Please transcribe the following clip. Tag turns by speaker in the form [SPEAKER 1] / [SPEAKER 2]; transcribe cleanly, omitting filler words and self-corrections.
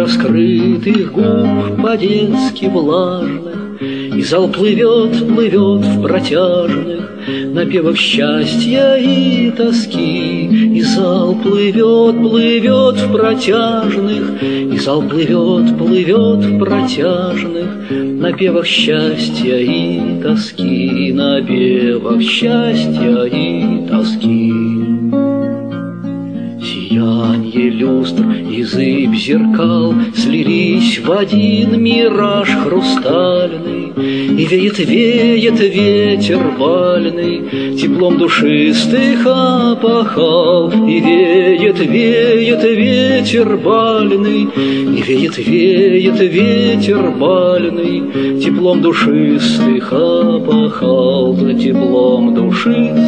[SPEAKER 1] раскрытых губ по-детски влажных, и зал плывет, плывет в протяжных напевах счастья и тоски. И зал плывет, плывет в протяжных, и зал плывет, плывет в протяжных напевах счастья и тоски, напевах счастья и тоски. Сиянье люстр и зыбь зеркал слились в один мираж хрустальный, и веет, веет ветер бальный теплом душистых опахал. И веет, веет ветер бальный, и веет, веет ветер бальный теплом душистых опахал, теплом душистых